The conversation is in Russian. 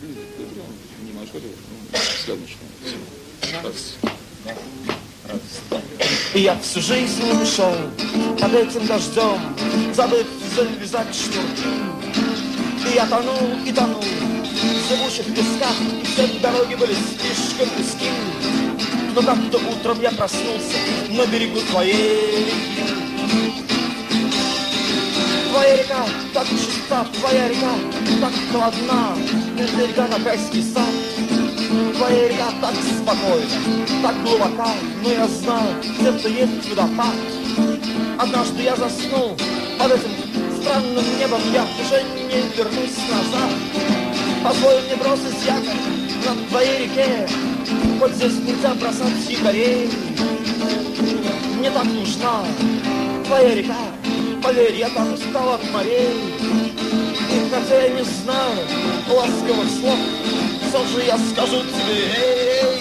И я всю жизнь шел под этим дождем, забыв завязать шнурки. И я тонул и тонул в зыбучих песках, и все дороги были слишком узки. Но как-то утром я проснулся на берегу твоей реки. Твоя река так чиста, твоя река так холодна, эта река как райский сад. Твоя река так спокойна, так глубока, но я знаю, где-то есть водопад. Однажды я заснул под этим странным небом, я уже не вернусь назад. Позволь мне бросить якорь на твоей реке, хоть здесь нельзя бросать якорей. Мне так нужна твоя река, поверь, я так устал от морей. И хотя я не знаю ласковых слов, все же я скажу тебе,